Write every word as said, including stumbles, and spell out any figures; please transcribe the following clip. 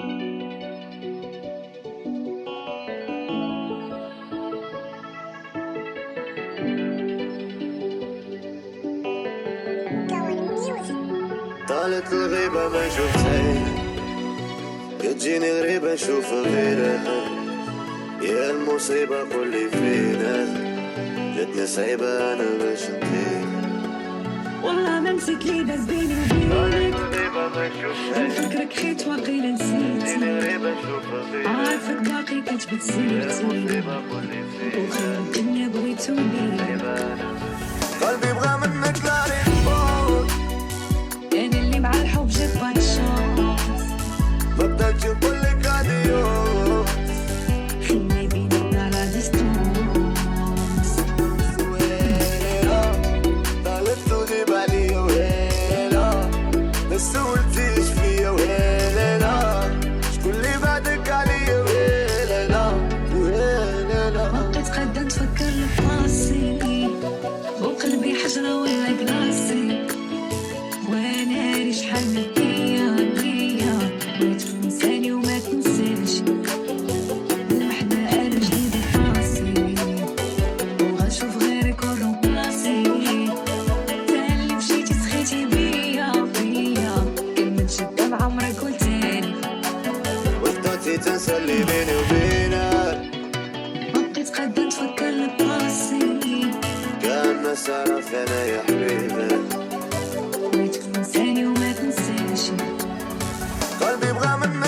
طالت الغيبة ما شفت عينك، تجيني غريبة نشوف غيرها. يا المصيبة قولي فينا، جتني صعيبة أنا باش نطير. والله ما نسيت لي داز بيني وبينك، نفكرك حيت واقيلا نسيتني، عارفك باقي كتبت سيرتي، وخير الدنيا بغيتو بيا. قلبي بغى منك لا ريموت، أنا اللي مع الحب جيت باي شانس، بدك نقول لك أديوس، خلي بيناتنا لا ديستونس. ويلا طالت تغيب عليا، ويلا ما سولتيش فيا، ويلا شكون اللي بعدك عليا، ويلا ويلا. بقيت قاعدة نتفكر لفراسي، وقلبي حجرة ولا كراسي، وانا ريش شحال نديا نديا، بغيت تنساني وما تنساش. لمحنا انا جديد فراسي، وغنشوف غيرك ونروح بلاصي. تا اللي مشيتي سخيتي بيا بيا، كلمة شدة مع عمرك قلتالي، وقتي تنسى اللي بيني وبينك. بقيت قاعدة نتفكر لفراسي، كان صرف أنا يا حبيبي، بغيت تنساني وما تنساش. قلبي بغى منك